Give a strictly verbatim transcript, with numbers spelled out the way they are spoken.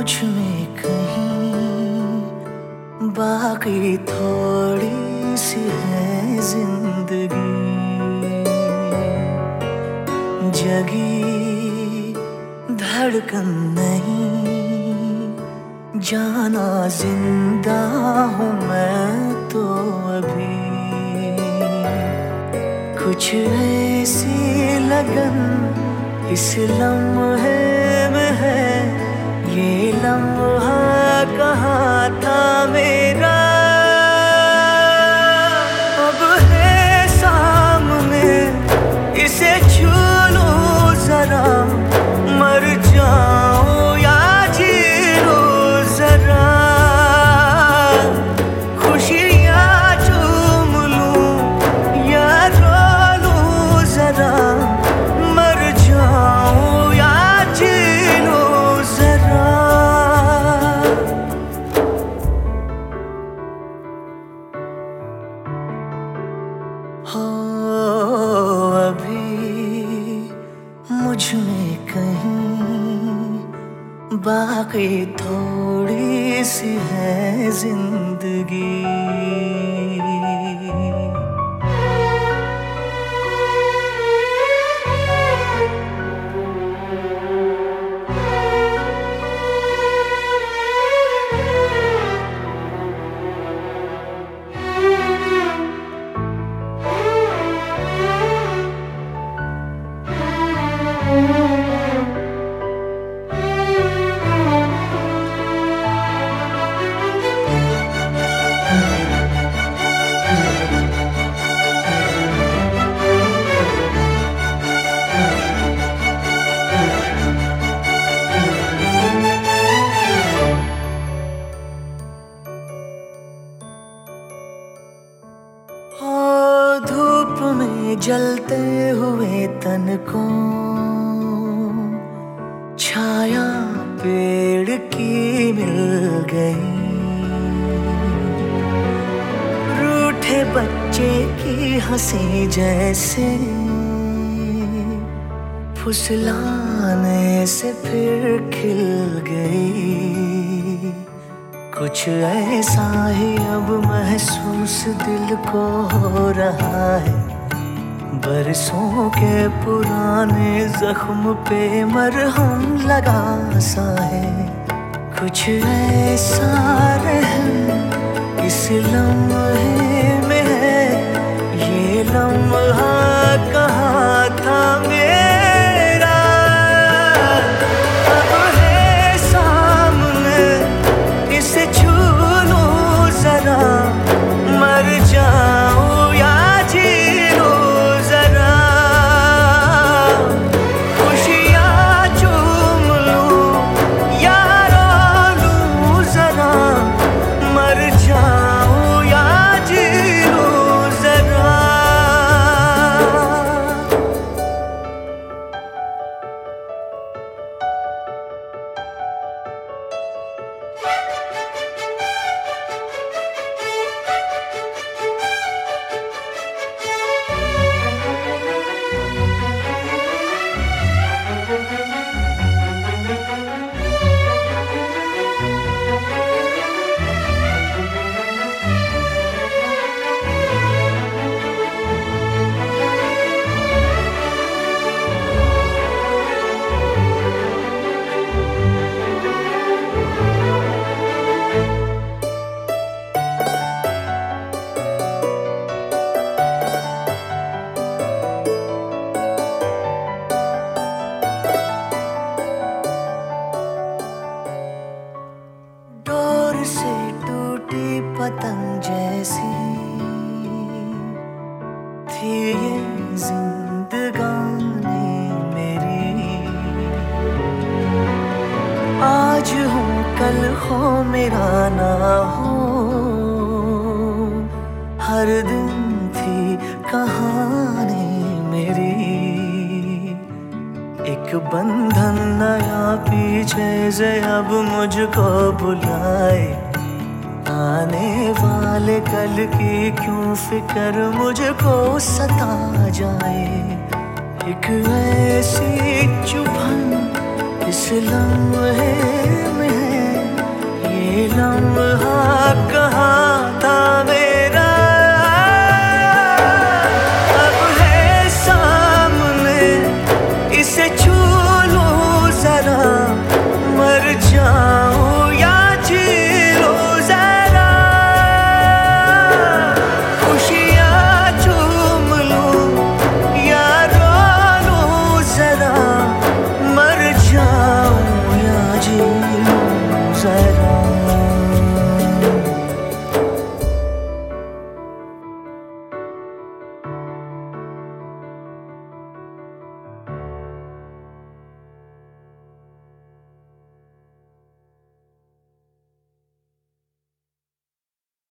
मुझ में कहीं बाकी थोड़ी सी है जिंदगी, जगी धड़कन नहीं, जाना जिंदा हूँ मैं तो अभी। कुछ ऐसी लगन इस लम्हे में है, ये लम्हा कहाँ था मेरा, अब है सामने इसे छू लूं जरा, मर जाऊं या जी लूं जरा, खुशियाँ चूम लूं या रो लूं जरा, मर जाऊं या जी लूं जरा। हो अभी मुझ में कहीं बाकी थोड़ी सी है जिंदगी। धूप में जलते हुए तन को छाया पेड़ की मिल गई, रूठे बच्चे की हंसी जैसे फुसलाने से फिर खिल गई। कुछ ऐसा ही अब महसूस दिल को हो रहा है, बरसों के पुराने जख्म पे मरहम लगा सा है। कुछ ऐसा रहम इस लम्हे में है, ये लम्हा कहाँ था मेरा, अब है सामने इसे छू लूं जरा, मर जाऊं या जी लूं जरा, खुशियाँ चूम लूं या रो लूं जरा, मर जाऊं या जी लूं जरा। से टूटी पतंग जैसी थी ये जिंदगानी मेरी, आज हूँ कल हो मेरा ना हो, हर दिन थी कहानी मेरी। एक बंधन नया पीछे से अब मुझको बुलाए, आने वाले कल की क्यों फिक्र मुझको सता जाए। एक ऐसी चुभन इस लम्हे में है, लम्हा कहाँ था मेरा, अब है सामने, इसे छू लूं जरा, मर जा